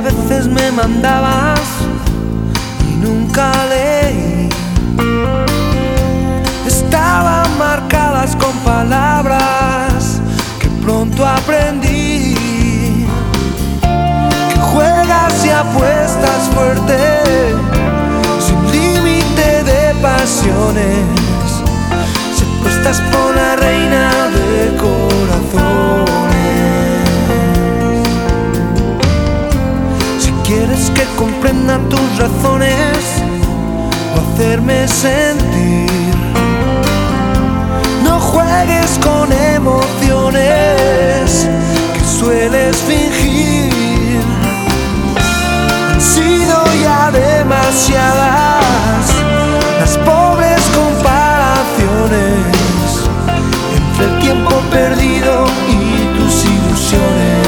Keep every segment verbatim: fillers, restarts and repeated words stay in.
a veces me mandabas y nunca leí. Estaban marcadas con palabras que pronto aprendí. Que juegas y apuestas fuerte, sin límite de pasiones. Si apuestas por la reina de corazones. Si quieres que comprenda tus razones o hacerme sentir, no juegues con emociones que sueles fingir. Han sido ya demasiadas las pobres comparaciones entre el tiempo perdido y tus ilusiones.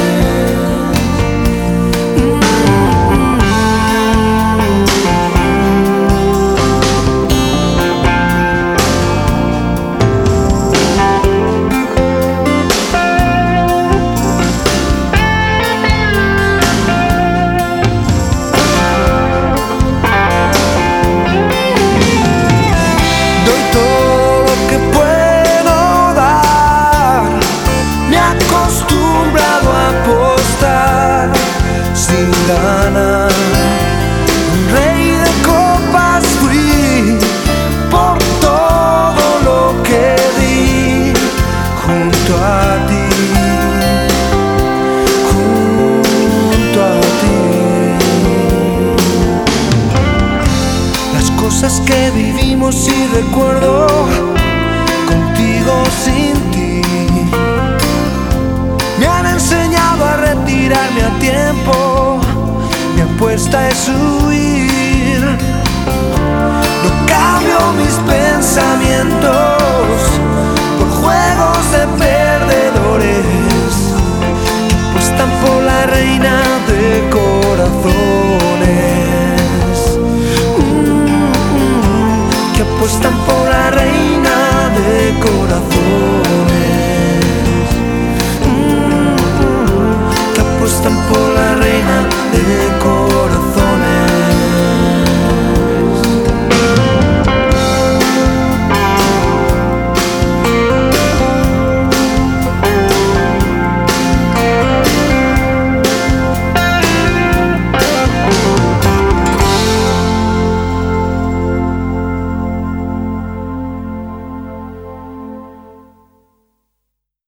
Gana. Un rey de copas fui por todo lo que di junto a ti, junto a ti. Las cosas que vivimos y recuerdo contigo sin ti me han enseñado a retirarme a tiempo. Mi apuesta es huir. No cambio mis pensamientos por juegos de perdedores que apuestan por la reina de corazones. Mm, mm, que apuestan por la reina de corazones.